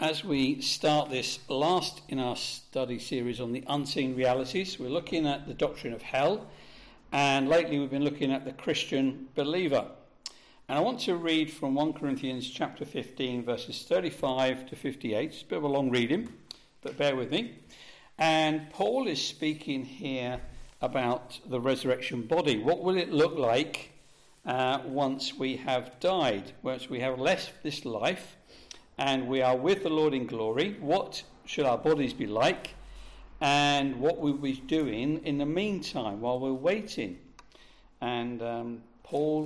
as we start this last in our study series on the unseen realities, we're looking at the doctrine of hell, and lately we've been looking at the Christian believer. And I want to read from 1 Corinthians chapter 15, verses 35 to 58. It's a bit of a long reading, but bear with me. And Paul is speaking here about the resurrection body. What will it look like once we have died, once we have left this life and we are with the Lord in glory? What should our bodies be like, and what will we be doing in the meantime while we're waiting? And Paul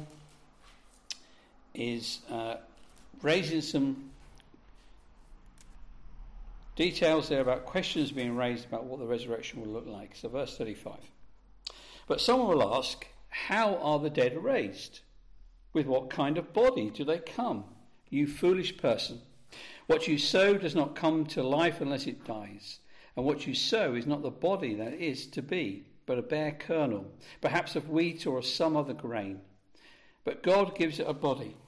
is raising some details there about questions being raised about what the resurrection will look like. So verse 35. But someone will ask, how are the dead raised? With what kind of body do they come? You foolish person. What you sow does not come to life unless it dies. And what you sow is not the body that is to be, but a bare kernel, perhaps of wheat or of some other grain. But God gives it a body,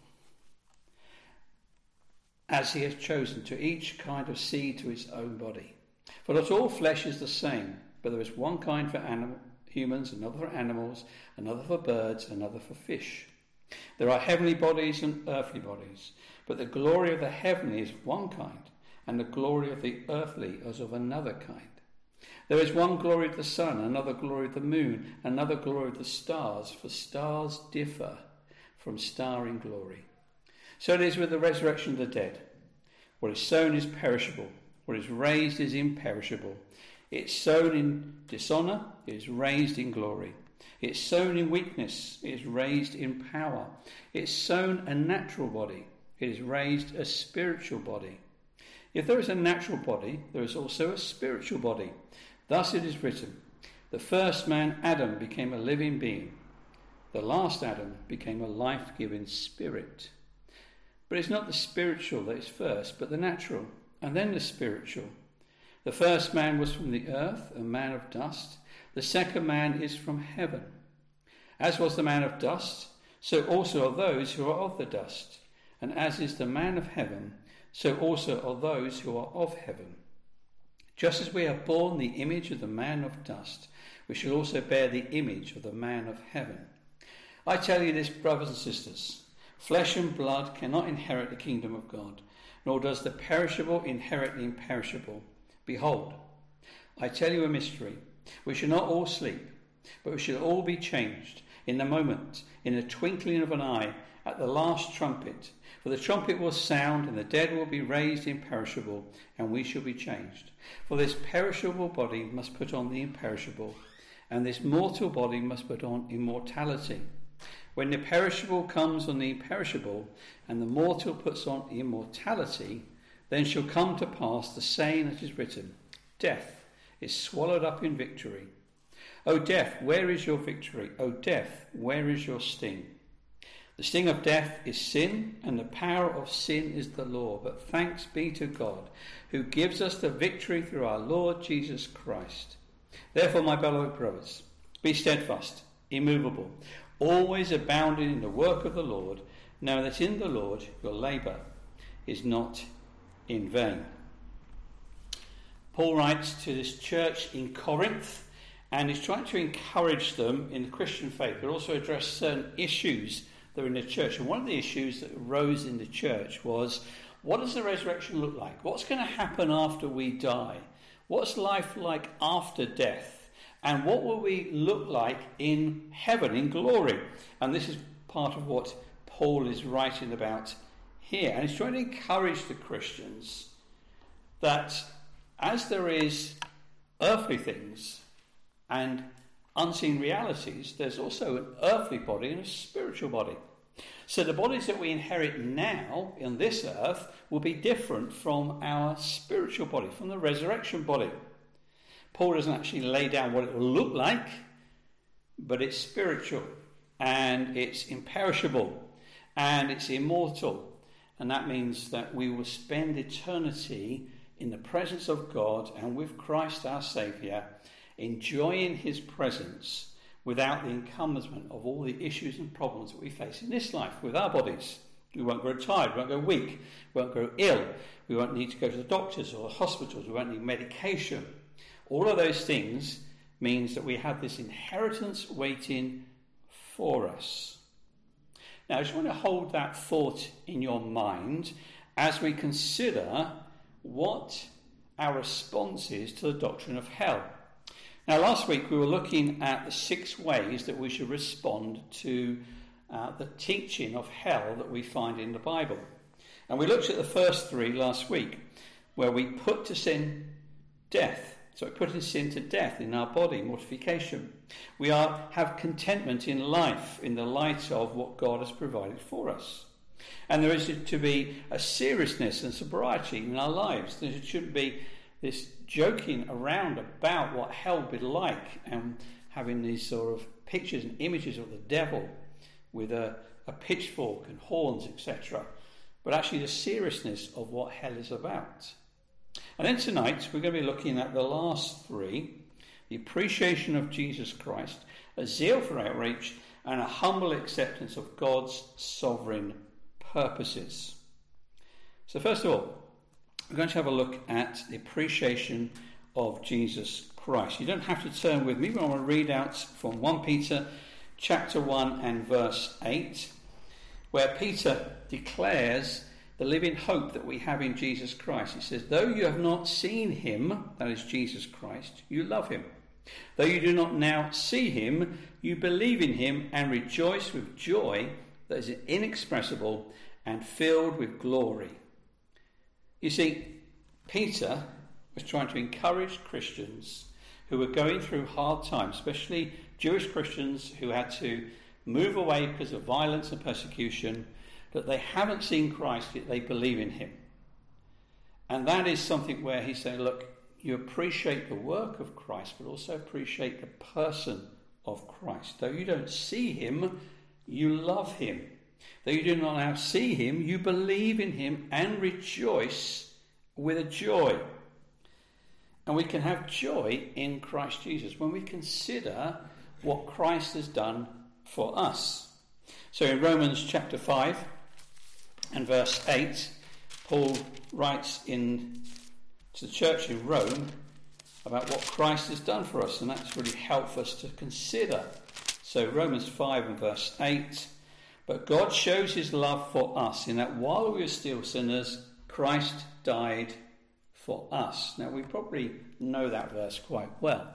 as he has chosen, to each kind of seed to its own body. For not all flesh is the same, but there is one kind for humans, another for animals, another for birds, another for fish. There are heavenly bodies and earthly bodies, but the glory of the heavenly is one kind, and the glory of the earthly is of another kind. There is one glory of the sun, another glory of the moon, another glory of the stars, for stars differ from star in glory. So it is with the resurrection of the dead. What is sown is perishable, what is raised is imperishable. It's sown in dishonour, it is raised in glory. It's sown in weakness, it is raised in power. It's sown a natural body, it is raised a spiritual body. If there is a natural body, there is also a spiritual body. Thus it is written, the first man, Adam, became a living being. The last Adam became a life-giving spirit. But it's not the spiritual that is first, but the natural, and then the spiritual. The first man was from the earth, a man of dust. The second man is from heaven. As was the man of dust, so also are those who are of the dust. And as is the man of heaven, so also are those who are of heaven. Just as we have borne the image of the man of dust, we shall also bear the image of the man of heaven. I tell you this, brothers and sisters, flesh and blood cannot inherit the kingdom of God, nor does the perishable inherit the imperishable. Behold, I tell you a mystery. We shall not all sleep, but we shall all be changed in a moment, in the twinkling of an eye, at the last trumpet. For the trumpet will sound, and the dead will be raised imperishable, and we shall be changed. For this perishable body must put on the imperishable, and this mortal body must put on immortality. When the perishable comes on the imperishable, and the mortal puts on immortality, then shall come to pass the saying that is written, death is swallowed up in victory. O death, where is your victory? O death, where is your sting? The sting of death is sin, and the power of sin is the law. But thanks be to God, who gives us the victory through our Lord Jesus Christ. Therefore, my beloved brothers, be steadfast, immovable, always abounding in the work of the Lord, knowing that in the Lord your labour is not in vain. Paul writes to this church in Corinth, and he's trying to encourage them in the Christian faith, but also address certain issues that are in the church. And one of the issues that arose in the church was, what does the resurrection look like? What's going to happen after we die? What's life like after death? And what will we look like in heaven, in glory? And this is part of what Paul is writing about here. And he's trying to encourage the Christians that as there is earthly things and unseen realities, there's also an earthly body and a spiritual body. So the bodies that we inherit now on this earth will be different from our spiritual body, from the resurrection body. Paul doesn't actually lay down what it will look like, but it's spiritual and it's imperishable and it's immortal. And that means that we will spend eternity in the presence of God and with Christ our Saviour, enjoying his presence without the encumberment of all the issues and problems that we face in this life with our bodies. We won't grow tired, we won't go weak, we won't grow ill, we won't need to go to the doctors or hospitals, we won't need medication. All of those things means that we have this inheritance waiting for us. Now, I just want to hold that thought in your mind as we consider what our response is to the doctrine of hell. Now, last week we were looking at the 6 ways that we should respond to the teaching of hell that we find in the Bible. And we looked at the first 3 last week, where we put to sin death. So we put sin to death in our body, mortification. We have contentment in life in the light of what God has provided for us. And there is to be a seriousness and sobriety in our lives. There shouldn't be this joking around about what hell would be like and having these sort of pictures and images of the devil with a pitchfork and horns, etc. But actually the seriousness of what hell is about. And then tonight we're going to be looking at the last 3, the appreciation of Jesus Christ, a zeal for outreach, and a humble acceptance of God's sovereign purposes. So first of all, we're going to have a look at the appreciation of Jesus Christ. You don't have to turn with me, but I want to read out from 1 Peter chapter 1 and verse 8, where Peter declares the living hope that we have in Jesus Christ. He says, though you have not seen him, that is Jesus Christ, you love him. Though you do not now see him, you believe in him and rejoice with joy that is inexpressible and filled with glory. You see, Peter was trying to encourage Christians who were going through hard times, especially Jewish Christians who had to move away because of violence and persecution, that they haven't seen Christ, yet they believe in him. And that is something where he's saying, look, you appreciate the work of Christ, but also appreciate the person of Christ. Though you don't see him, you love him. Though you do not now see him, you believe in him and rejoice with a joy. And we can have joy in Christ Jesus when we consider what Christ has done for us. So in Romans chapter 5 and verse 8, Paul writes to the church in Rome about what Christ has done for us, and that's really helped us to consider. So Romans 5 and verse 8, but God shows his love for us in that while we were still sinners, Christ died for us. Now we probably know that verse quite well.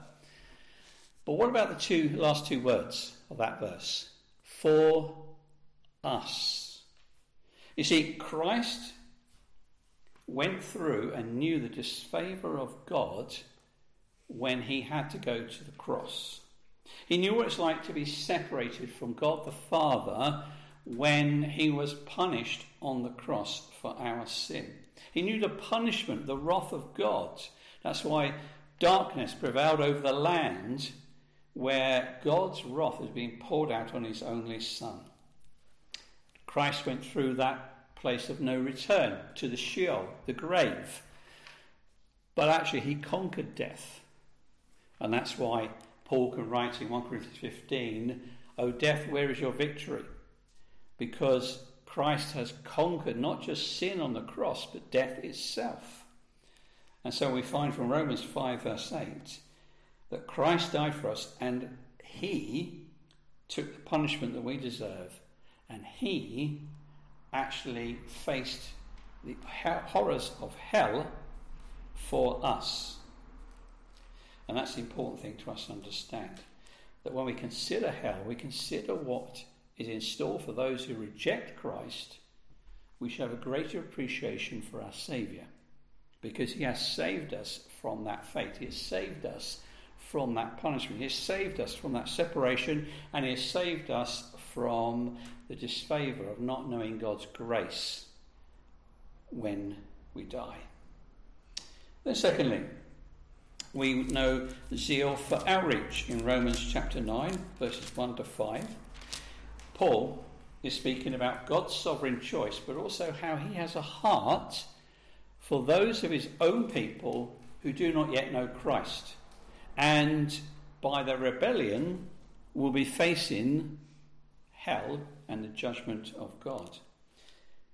But what about the last two words of that verse? For us. You see, Christ went through and knew the disfavour of God when he had to go to the cross. He knew what it's like to be separated from God the Father when he was punished on the cross for our sin. He knew the punishment, the wrath of God. That's why darkness prevailed over the land where God's wrath is being poured out on his only Son. Christ went through that place of no return to the Sheol, the grave. But actually he conquered death. And that's why Paul can write in 1 Corinthians 15, O death, where is your victory? Because Christ has conquered not just sin on the cross, but death itself. And so we find from Romans 5 verse 8 that Christ died for us and he took the punishment that we deserve, and he actually faced the horrors of hell for us. And that's the important thing to us to understand, that when we consider hell, we consider what is in store for those who reject Christ, we should have a greater appreciation for our Saviour, because he has saved us from that fate. He has saved us from that punishment. He has saved us from that separation, and he has saved us from the disfavour of not knowing God's grace when we die. Then secondly, we know zeal for outreach in Romans chapter 9, verses 1 to 5. Paul is speaking about God's sovereign choice, but also how he has a heart for those of his own people who do not yet know Christ, and by their rebellion will be facing hell and the judgment of God.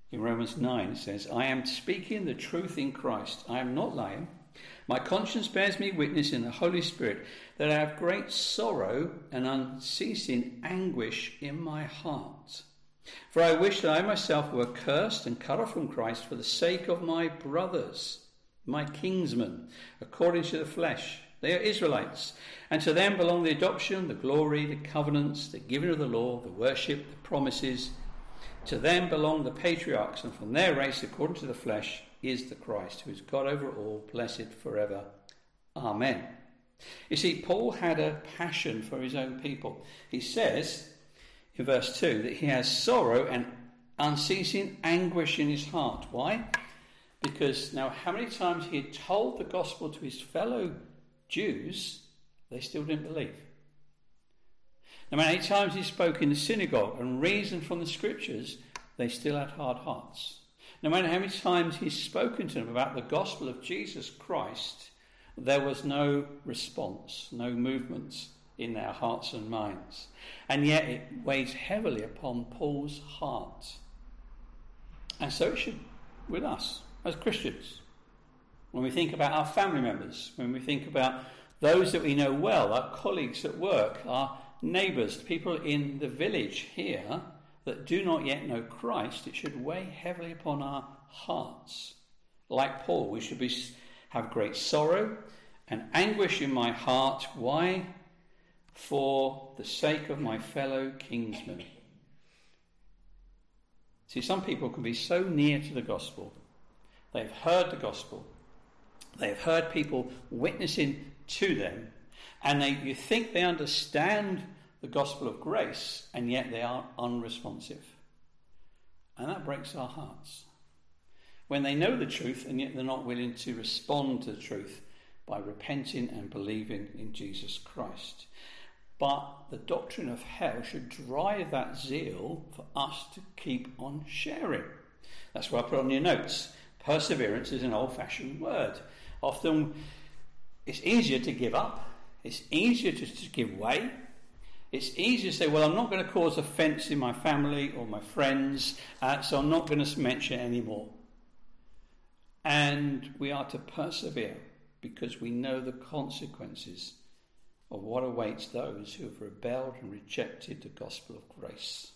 In Romans 9 it says, I am speaking the truth in Christ. I am not lying. My conscience bears me witness in the Holy Spirit that I have great sorrow and unceasing anguish in my heart. For I wish that I myself were cursed and cut off from Christ for the sake of my brothers, my kinsmen, according to the flesh. They are Israelites, and to them belong the adoption, the glory, the covenants, the giving of the law, the worship, the promises. To them belong the patriarchs, and from their race, according to the flesh, is the Christ, who is God over all, blessed forever. Amen. You see, Paul had a passion for his own people. He says in verse 2 that he has sorrow and unceasing anguish in his heart. Why? Because now how many times he had told the gospel to his fellow Jews, they still didn't believe. No matter how many times he spoke in the synagogue and reasoned from the scriptures, they still had hard hearts. No matter how many times he's spoken to them about the gospel of Jesus Christ, there was no response, no movement in their hearts and minds. And yet it weighs heavily upon Paul's heart. And so it should with us as Christians. When we think about our family members, when we think about those that we know well, our colleagues at work, our neighbours, people in the village here that do not yet know Christ, it should weigh heavily upon our hearts. Like Paul, we should have great sorrow and anguish in my heart. Why? For the sake of my fellow kinsmen. See, some people can be so near to the gospel. They've heard the gospel. They've heard people witnessing to them. And you think they understand the gospel of grace, and yet they are unresponsive. And that breaks our hearts. When they know the truth, and yet they're not willing to respond to the truth by repenting and believing in Jesus Christ. But the doctrine of hell should drive that zeal for us to keep on sharing. That's what I put on your notes. Perseverance is an old-fashioned word. Often it's easier to give up. It's easier to give way. It's easier to say, well, I'm not going to cause offence in my family or my friends, so I'm not going to mention it anymore. And we are to persevere because we know the consequences of what awaits those who have rebelled and rejected the gospel of grace.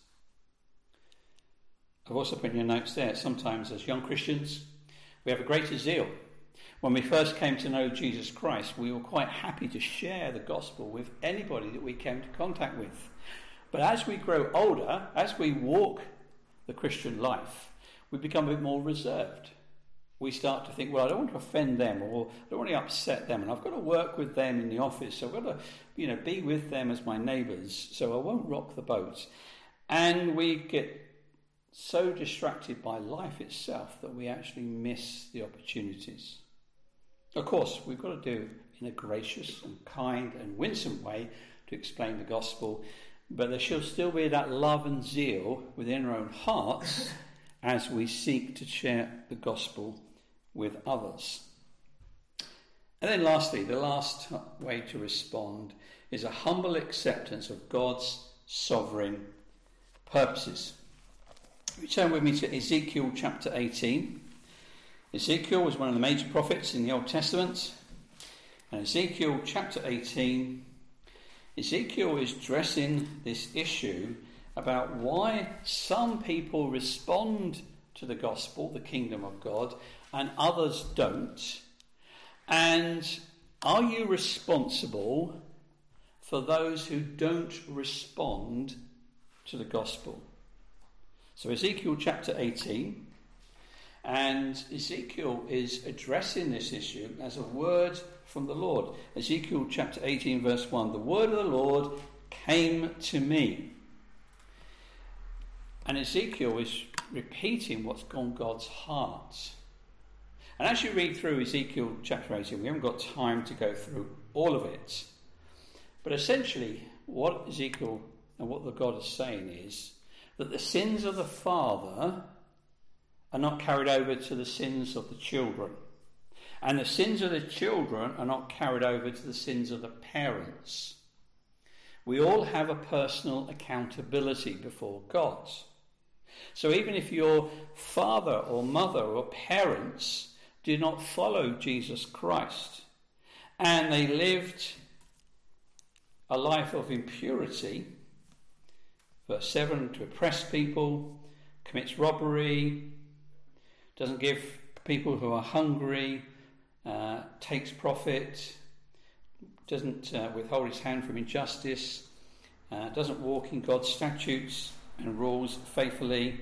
I've also put in your notes there, sometimes as young Christians, we have a greater zeal. When we first came to know Jesus Christ, we were quite happy to share the gospel with anybody that we came to contact with. But as we grow older, as we walk the Christian life, we become a bit more reserved. We start to think, well, I don't want to offend them, or I don't want to upset them, and I've got to work with them in the office, so I've got to, be with them as my neighbours, so I won't rock the boat. And we get so distracted by life itself that we actually miss the opportunities. Of course, we've got to do it in a gracious and kind and winsome way to explain the gospel, but there should still be that love and zeal within our own hearts as we seek to share the gospel with others. And then lastly, the last way to respond is a humble acceptance of God's sovereign purposes. Return with me to Ezekiel chapter 18. Ezekiel was one of the major prophets in the Old Testament. And Ezekiel chapter 18, Ezekiel is addressing this issue about why some people respond to the gospel, the kingdom of God, and others don't. And are you responsible for those who don't respond to the gospel? So Ezekiel chapter 18, and Ezekiel is addressing this issue as a word from the Lord. Ezekiel chapter 18 verse 1, the word of the Lord came to me. And Ezekiel is repeating what's on God's heart. And as you read through Ezekiel chapter 18, we haven't got time to go through all of it. But essentially, what Ezekiel and what the God is saying is that the sins of the father are not carried over to the sins of the children. And the sins of the children are not carried over to the sins of the parents. We all have a personal accountability before God. So even if your father or mother or parents did not follow Jesus Christ and they lived a life of impurity, verse 7, to oppress people, commits robbery, doesn't give people who are hungry, takes profit, doesn't withhold his hand from injustice, doesn't walk in God's statutes and rules faithfully,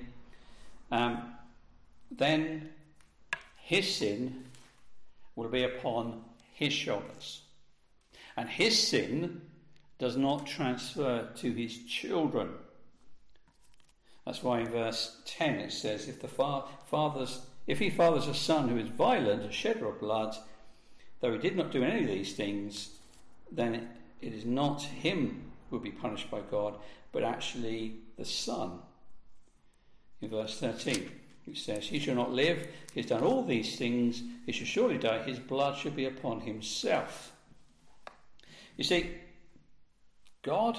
then his sin will be upon his shoulders. And his sin does not transfer to his children. That's why in verse 10 it says, if he fathers a son who is violent, a shedder of blood, though he did not do any of these things, then it is not him who will be punished by God, but actually the son. In verse 13 it says, he shall not live, he has done all these things, he shall surely die, his blood shall be upon himself. You see, God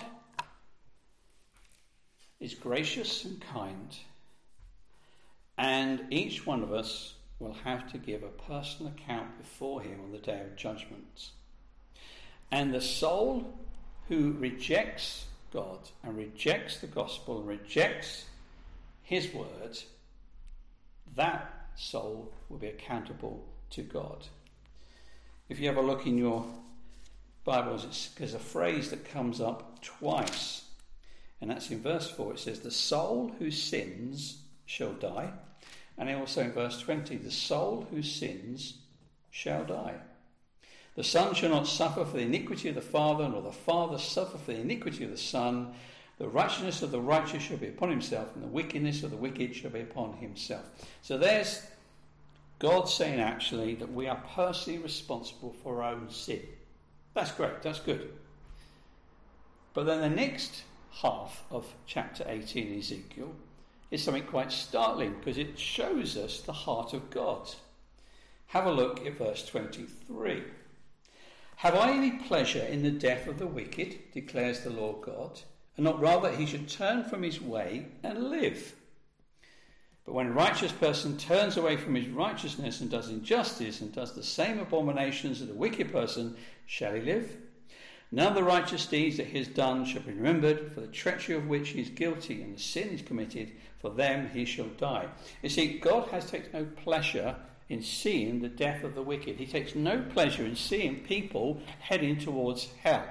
is gracious and kind, and each one of us will have to give a personal account before him on the day of judgment. And the soul who rejects God and rejects the gospel and rejects his word, that soul will be accountable to God. If you have a look in your Bibles, there's a phrase that comes up twice, and that's in verse 4. It says, the soul who sins shall die. And also in verse 20, the soul who sins shall die. The son shall not suffer for the iniquity of the father, nor the father suffer for the iniquity of the son. The righteousness of the righteous shall be upon himself, and the wickedness of the wicked shall be upon himself. So there's God saying actually that we are personally responsible for our own sin. That's great, that's good. But then the next half of chapter 18 in Ezekiel is something quite startling, because it shows us the heart of God. Have a look at verse 23. Have I any pleasure in the death of the wicked, declares the Lord God, and not rather he should turn from his way and live? But when a righteous person turns away from his righteousness and does injustice and does the same abominations as the wicked person, shall he live? None of the righteous deeds that he has done shall be remembered, for the treachery of which he is guilty and the sin is committed, for them he shall die. You see, God has taken no pleasure in seeing the death of the wicked. He takes no pleasure in seeing people heading towards hell.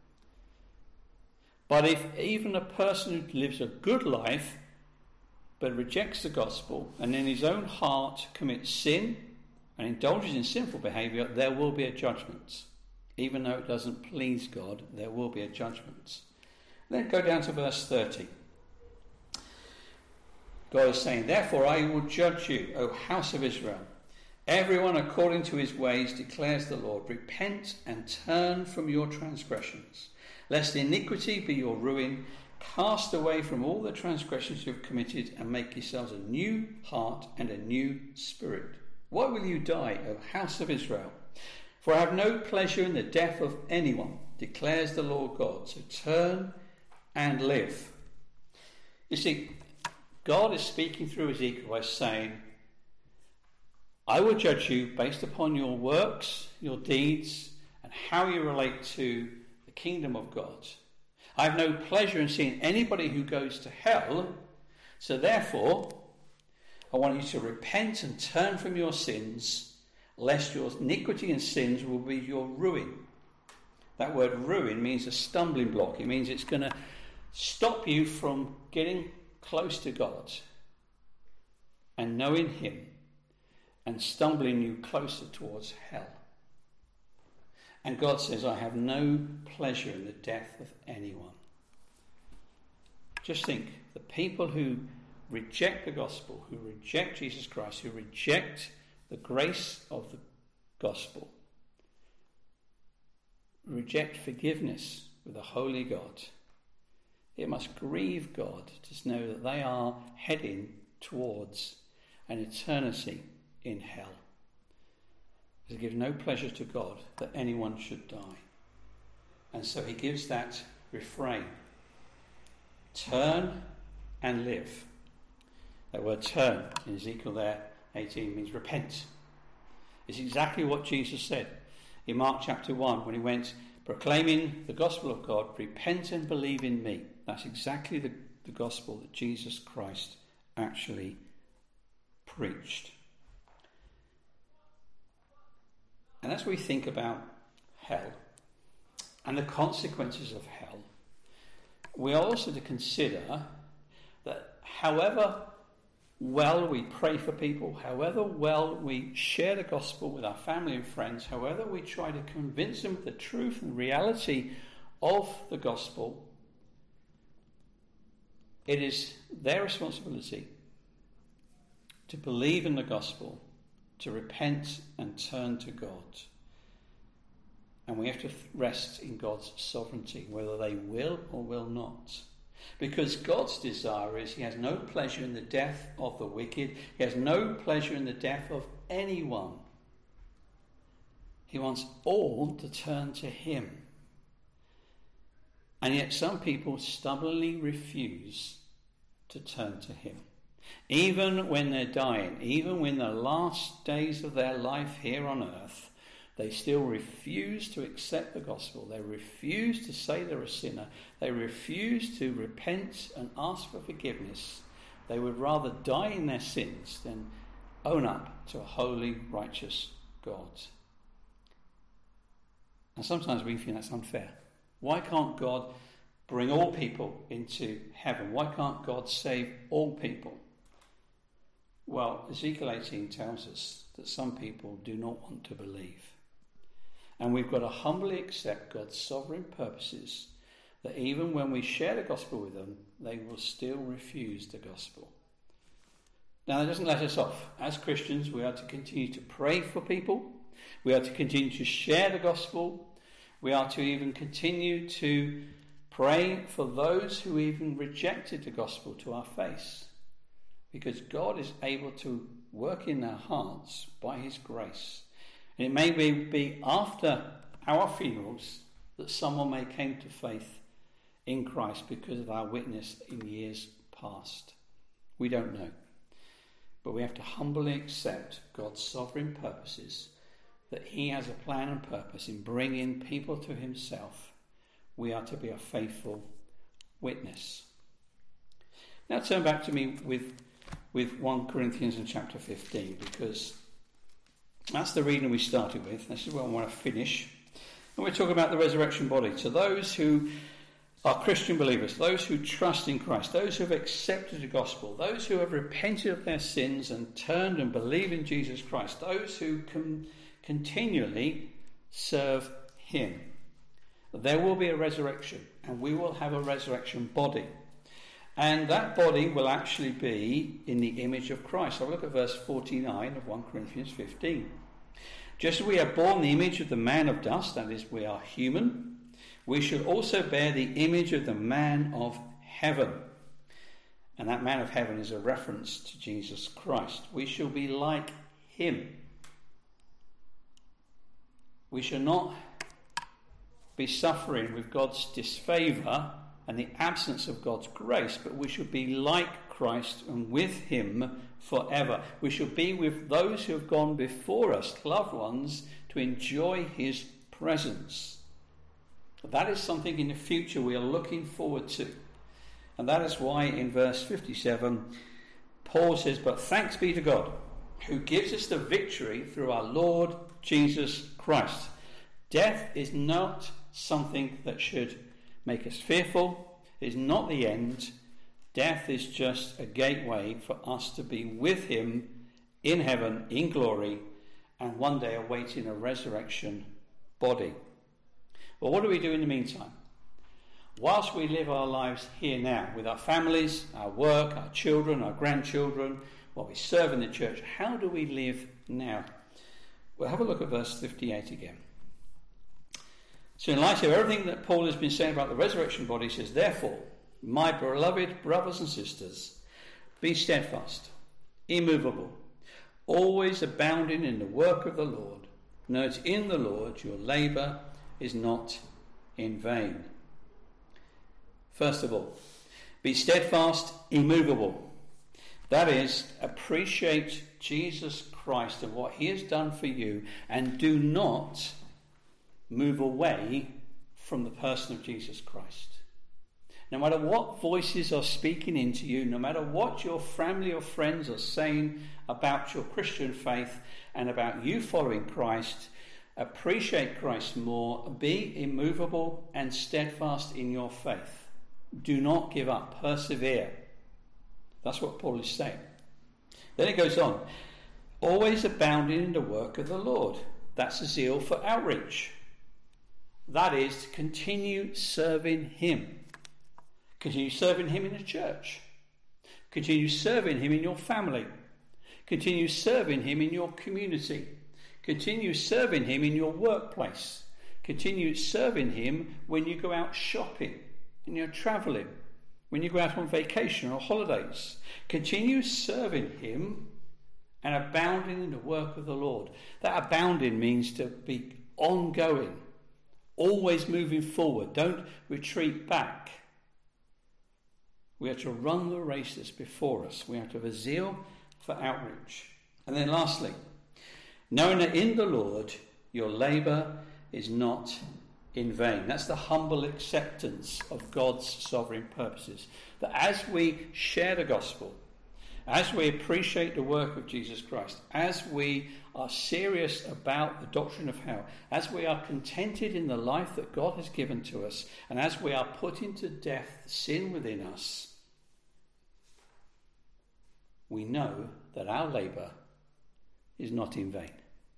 But if even a person who lives a good life but rejects the gospel and in his own heart commits sin and indulges in sinful behaviour, there will be a judgment. Even though it doesn't please God, there will be a judgment. Then go down to verse 30. God is saying, therefore I will judge you, O house of Israel. Everyone according to his ways, declares the Lord. Repent and turn from your transgressions, lest iniquity be your ruin. Cast away from all the transgressions you have committed, and make yourselves a new heart and a new spirit. Why will you die, O house of Israel? For I have no pleasure in the death of anyone, declares the Lord God. So turn and live. You see, God is speaking through Ezekiel by saying, I will judge you based upon your works, your deeds, and how you relate to the kingdom of God. I have no pleasure in seeing anybody who goes to hell, so therefore I want you to repent and turn from your sins, lest your iniquity and sins will be your ruin. That word ruin means a stumbling block. It means it's going to stop you from getting close to God and knowing him, and stumbling you closer towards hell. And God says, I have no pleasure in the death of anyone. Just think, the people who reject the gospel, who reject Jesus Christ, who reject the grace of the gospel, reject forgiveness with a holy God, it must grieve God to know that they are heading towards an eternity in hell. It gives no pleasure to God that anyone should die. And so he gives that refrain, turn and live. That word turn in Ezekiel there, 18, means repent. It's exactly what Jesus said in Mark chapter 1 when he went proclaiming the gospel of God, repent and believe in me. That's exactly the gospel that Jesus Christ actually preached. And as we think about hell and the consequences of hell, we are also to consider that however well we pray for people, however well we share the gospel with our family and friends, however we try to convince them of the truth and reality of the gospel, it is their responsibility to believe in the gospel, to repent and turn to God. And we have to rest in God's sovereignty, whether they will or will not. Because God's desire is he has no pleasure in the death of the wicked. He has no pleasure in the death of anyone. He wants all to turn to him. And yet some people stubbornly refuse to turn to him. Even when they're dying, even when the last days of their life here on earth, they still refuse to accept the gospel. They refuse to say they're a sinner. They refuse to repent and ask for forgiveness. They would rather die in their sins than own up to a holy, righteous God. And sometimes we think that's unfair. Why can't God bring all people into heaven? Why can't God save all people? Well, Ezekiel 18 tells us that some people do not want to believe. And we've got to humbly accept God's sovereign purposes, that even when we share the gospel with them, they will still refuse the gospel. Now, that doesn't let us off. As Christians, we are to continue to pray for people. We are to continue to share the gospel. We are to even continue to pray for those who even rejected the gospel to our face. Because God is able to work in their hearts by his grace. And it may be after our funerals that someone may come to faith in Christ because of our witness in years past. We don't know. But we have to humbly accept God's sovereign purposes, that he has a plan and purpose in bringing people to himself. We are to be a faithful witness. Now turn back to me with 1 Corinthians in chapter 15, because that's the reading we started with. This is where I want to finish. And we're talking about the resurrection body. To those who are Christian believers, those who trust in Christ, those who have accepted the gospel, those who have repented of their sins and turned and believe in Jesus Christ, those who can continually serve him. There will be a resurrection, and we will have a resurrection body. And that body will actually be in the image of Christ. So look at verse 49 of 1 Corinthians 15. Just as we are born the image of the man of dust, that is, we are human, we should also bear the image of the man of heaven. And that man of heaven is a reference to Jesus Christ. We shall be like him. We shall not be suffering with God's disfavour and the absence of God's grace, but we should be like Christ and with him forever. We should be with those who have gone before us, loved ones, to enjoy his presence. That is something in the future we are looking forward to. And that is why in verse 57, Paul says, "But thanks be to God, who gives us the victory through our Lord Jesus Christ." Death is not something that should make us fearful. It is not the end. Death is just a gateway for us to be with him in heaven, in glory, and one day awaiting a resurrection body. Well, what do we do in the meantime? Whilst we live our lives here now, with our families, our work, our children, our grandchildren, while we serve in the church, how do we live now? Well, have a look at verse 58 again. So in light of everything that Paul has been saying about the resurrection body, he says, "Therefore, my beloved brothers and sisters, be steadfast, immovable, always abounding in the work of the Lord. Know that in the Lord your labour is not in vain." First of all, be steadfast, immovable. That is, appreciate Jesus Christ and what he has done for you, and do not move away from the person of Jesus Christ. No matter what voices are speaking into you, no matter what your family or friends are saying about your Christian faith and about you following Christ, appreciate Christ more, be immovable and steadfast in your faith. Do not give up, persevere. That's what Paul is saying. Then it goes on, always abounding in the work of the Lord. That's a zeal for outreach. That is to continue serving him. Continue serving him in the church. Continue serving him in your family. Continue serving him in your community. Continue serving him in your workplace. Continue serving him when you go out shopping, when you're travelling, when you go out on vacation or holidays. Continue serving him and abounding in the work of the Lord. That abounding means to be ongoing, always moving forward. Don't retreat back. We have to run the race that's before us. We have to have a zeal for outreach. And then lastly, knowing that in the Lord your labour is not in vain. That's the humble acceptance of God's sovereign purposes. That as we share the gospel, as we appreciate the work of Jesus Christ, as we are serious about the doctrine of hell, as we are contented in the life that God has given to us, and as we are putting to death sin within us, we know that our labour is not in vain.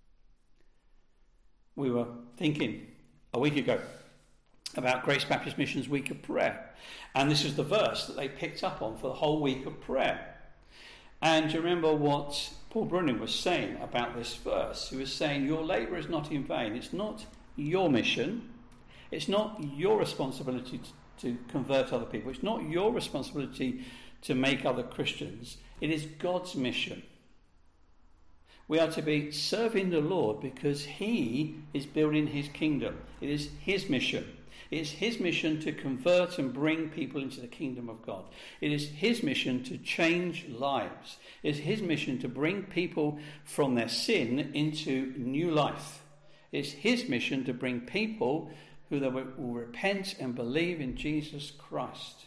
We were thinking a week ago about Grace Baptist Mission's Week of Prayer, and this is the verse that they picked up on for the whole week of prayer. And do you remember what Paul Brunning was saying about this verse? He was saying, your labour is not in vain. It's not your mission. It's not your responsibility to convert other people. It's not your responsibility to make other Christians. It is God's mission. We are to be serving the Lord because he is building his kingdom. It is his mission. It is his mission to convert and bring people into the kingdom of God. It is his mission to change lives. It is his mission to bring people from their sin into new life. It is his mission to bring people who will repent and believe in Jesus Christ.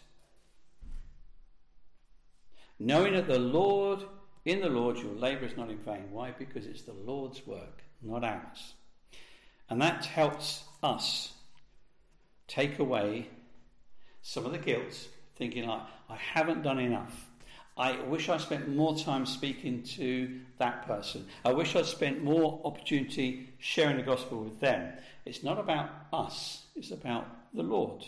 Knowing that in the Lord your labour is not in vain. Why? Because it's the Lord's work, not ours. And that helps us take away some of the guilt, thinking like, I haven't done enough. I wish I spent more time speaking to that person. I wish I'd spent more opportunity sharing the gospel with them. It's not about us, it's about the Lord.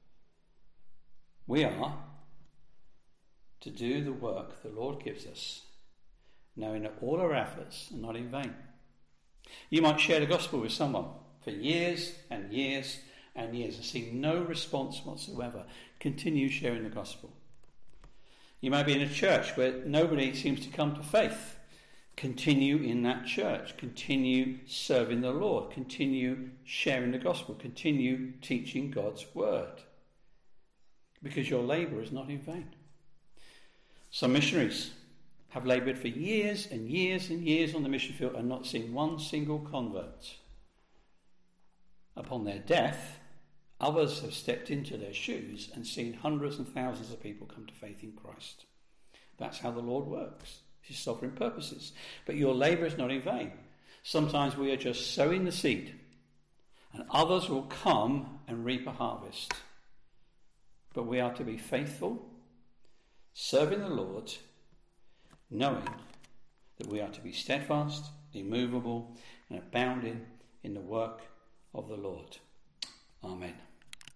We are to do the work the Lord gives us, knowing that all our efforts are not in vain. You might share the gospel with someone for years and years and years and see no response whatsoever. Continue sharing the gospel. You may be in a church where nobody seems to come to faith. Continue in that church. Continue serving the Lord. Continue sharing the gospel. Continue teaching God's word. Because your labour is not in vain. Some missionaries have laboured for years and years and years on the mission field and not seen one single convert. Upon their death, others have stepped into their shoes and seen hundreds and thousands of people come to faith in Christ. That's how the Lord works. His sovereign purposes. But your labour is not in vain. Sometimes we are just sowing the seed, and others will come and reap a harvest. But we are to be faithful, serving the Lord, knowing that we are to be steadfast, immovable, and abounding in the work of the Lord. Amen.